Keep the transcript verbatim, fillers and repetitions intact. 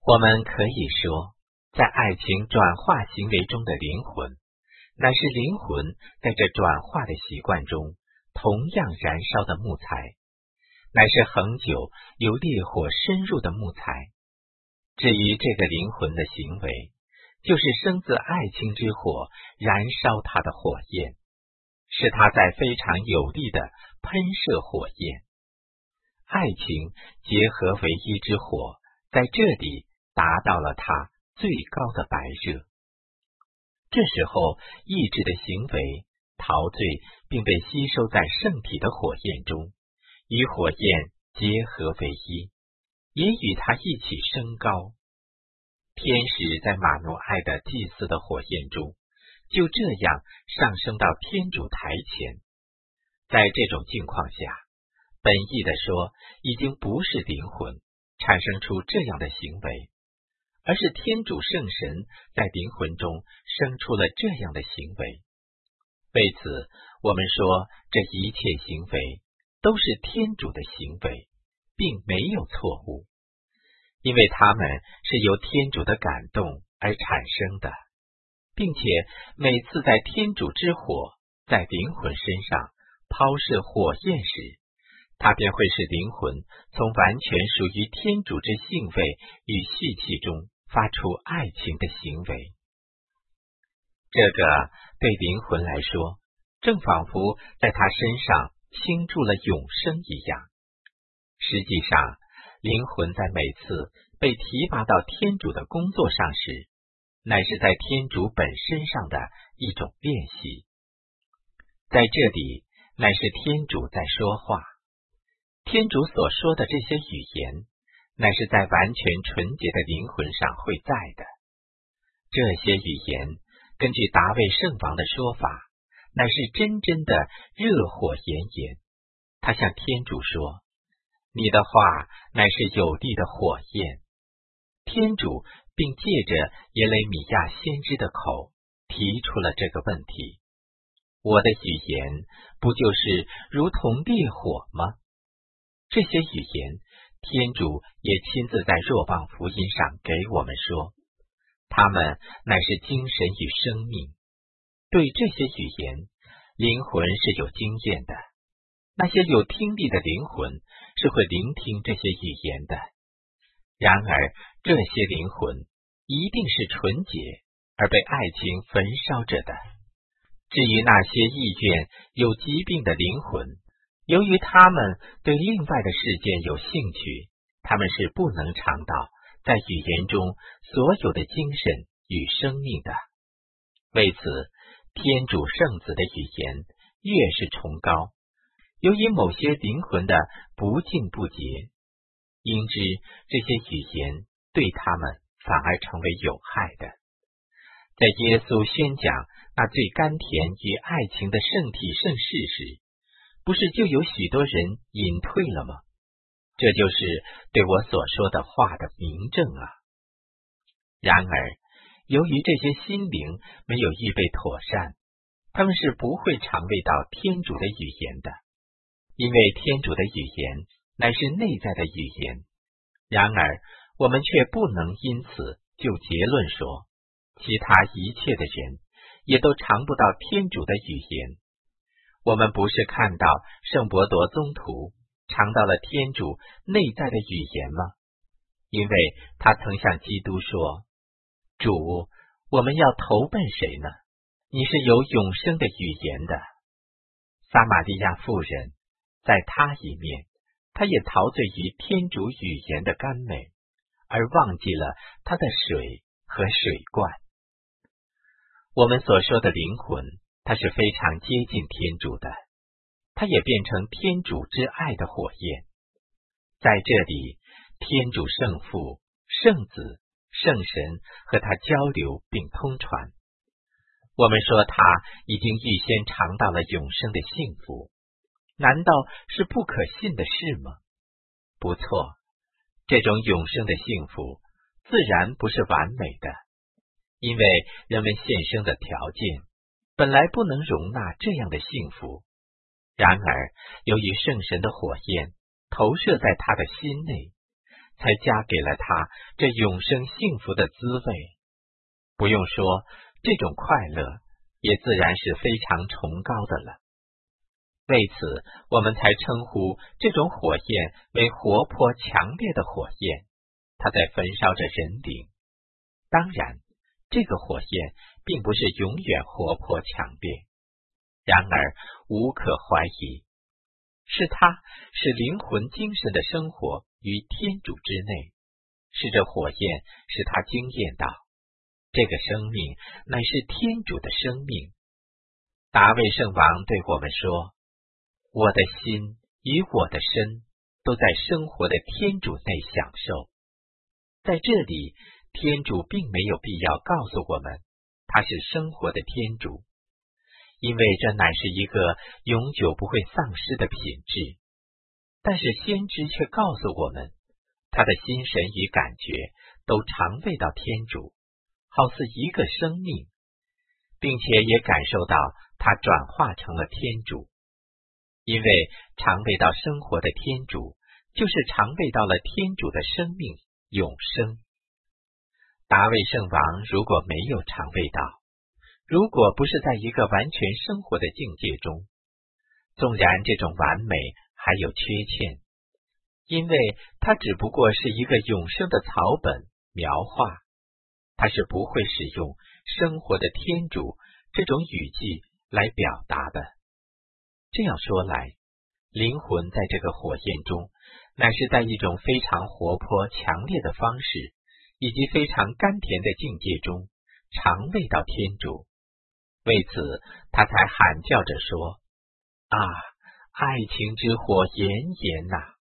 我们可以说，在爱情转化行为中的灵魂，乃是灵魂在这转化的习惯中同样燃烧的木材，乃是恒久由烈火深入的木材。至于这个灵魂的行为，就是生自爱情之火燃烧它的火焰，使它在非常有力的喷射火焰。爱情结合为一之火，在这里达到了它最高的白热。这时候，意志的行为陶醉，并被吸收在圣体的火焰中，与火焰结合为一，也与它一起升高。天使在马努埃的祭祀的火焰中，就这样上升到天主台前。在这种境况下，本意的说，已经不是灵魂产生出这样的行为，而是天主圣神在灵魂中生出了这样的行为。为此，我们说这一切行为都是天主的行为，并没有错误，因为它们是由天主的感动而产生的，并且每次在天主之火在灵魂身上抛射火焰时，它便会使灵魂从完全属于天主之性味与蓄气中发出爱情的行为。这个对灵魂来说，正仿佛在他身上倾注了永生一样。实际上，灵魂在每次被提拔到天主的工作上时，乃是在天主本身上的一种练习。在这里，乃是天主在说话。天主所说的这些语言，乃是在完全纯洁的灵魂上会在的。这些语言，根据达味圣王的说法，乃是真真的热火炎炎。他向天主说：“你的话乃是有力的火焰。”天主并借着耶雷米亚先知的口提出了这个问题：“我的语言不就是如同烈火吗？”这些语言，天主也亲自在若望福音上给我们说，它们乃是精神与生命。对这些语言，灵魂是有经验的。那些有听力的灵魂是会聆听这些语言的。然而，这些灵魂一定是纯洁而被爱情焚烧着的。至于那些意愿有疾病的灵魂，由于他们对另外的事件有兴趣，他们是不能尝到在语言中所有的精神与生命的。为此，天主圣子的语言越是崇高，由于某些灵魂的不敬不洁，因之这些语言对他们反而成为有害的。在耶稣宣讲那最甘甜与爱情的圣体圣事时，不是就有许多人隐退了吗？这就是对我所说的话的明证啊。然而，由于这些心灵没有预备妥善，他们是不会尝味到天主的语言的，因为天主的语言乃是内在的语言。然而，我们却不能因此就结论说，其他一切的人也都尝不到天主的语言。我们不是看到圣伯多宗徒尝到了天主内在的语言吗？因为他曾向基督说：“主，我们要投奔谁呢？你是有永生的语言的。”撒玛利亚妇人在他一面，他也陶醉于天主语言的甘美，而忘记了他的水和水罐。我们所说的灵魂，它是非常接近天主的，它也变成天主之爱的火焰。在这里，天主圣父、圣子、圣神和他交流并通传。我们说他已经预先尝到了永生的幸福，难道是不可信的事吗？不错，这种永生的幸福自然不是完美的，因为人们现生的条件本来不能容纳这样的幸福。然而，由于圣神的火焰投射在他的心内， 才加给了他这永生幸福的滋味。不用说，这种快乐也自然是非常崇高的了。为此，我们才称呼这种火焰为活泼强烈的火焰，它在焚烧着人灵。当然，这个火焰并不是永远活泼强烈，然而无可怀疑，是它使灵魂精神的生活于天主之内，是这火焰使他经验到这个生命乃是天主的生命。大卫圣王对我们说，我的心与我的身都在生活的天主内享受。在这里，天主并没有必要告诉我们他是生活的天主，因为这乃是一个永久不会丧失的品质。但是先知却告诉我们，他的心神与感觉都常为到天主，好似一个生命，并且也感受到他转化成了天主。因为常为到生活的天主，就是常为到了天主的生命永生。大卫圣王如果没有常味道，如果不是在一个完全生活的境界中，纵然这种完美还有缺陷，因为它只不过是一个永生的草本描画，它是不会使用生活的天主这种语句来表达的。这样说来，灵魂在这个火焰中，乃是在一种非常活泼强烈的方式，以及非常甘甜的境界中常味到天主。为此他才喊叫着说，啊，爱情之火炎炎呐、啊！